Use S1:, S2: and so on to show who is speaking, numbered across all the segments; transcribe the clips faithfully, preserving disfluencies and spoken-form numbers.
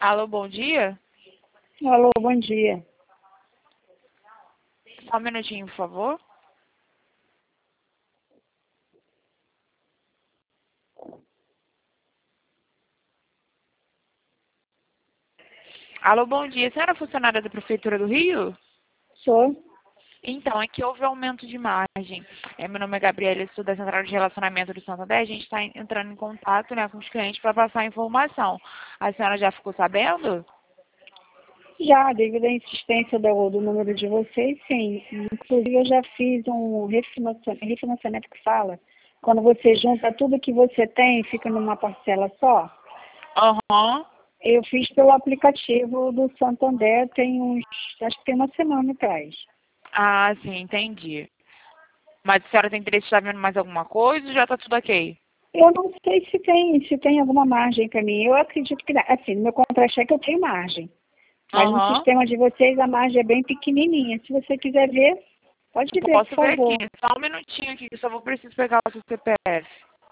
S1: Alô, bom dia?
S2: Alô, bom dia.
S1: Só um minutinho, por favor. Alô, bom dia. A senhora é funcionária da Prefeitura do Rio?
S2: Sou.
S1: Então, é que houve aumento de margem. É, meu nome é Gabriela, eu sou da Central de Relacionamento do Santander. A gente está entrando em contato, né, com os clientes para passar a informação. A senhora já ficou sabendo?
S2: Já, devido à insistência do, do número de vocês, sim. Inclusive, eu já fiz um refinanciamento, refinanciamento que fala, quando você junta tudo que você tem, fica numa parcela só.
S1: Aham.
S2: Eu fiz pelo aplicativo do Santander, tem uns, acho que tem uma semana atrás.
S1: Ah, sim, entendi. Mas a senhora tem interesse em estar vendo mais alguma coisa ou já está tudo ok?
S2: Eu não sei se tem, se tem alguma margem para mim. Eu acredito que, assim, no meu contra-cheque eu tenho margem. Mas no
S1: Aham.
S2: sistema de vocês a margem é bem pequenininha. Se você quiser ver, pode
S1: Eu
S2: ver, por
S1: posso ver aqui.
S2: favor.
S1: Só um minutinho aqui, que eu só vou precisar pegar o seu C P F.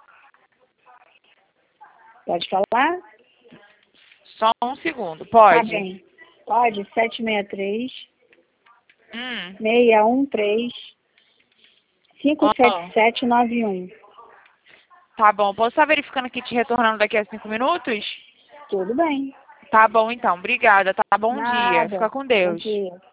S2: Pode falar?
S1: Só um segundo,
S2: Tá
S1: pode?
S2: bem. Pode, sete seis três,
S1: Hum.
S2: seis um três, cinco sete
S1: Ó,
S2: sete nove um.
S1: tá bom. Posso estar verificando aqui te retornando daqui a cinco minutos?
S2: Tudo bem.
S1: Tá bom, então. Obrigada. Tá bom dia.
S2: Nada.
S1: Fica com
S2: Bom
S1: Deus.
S2: dia.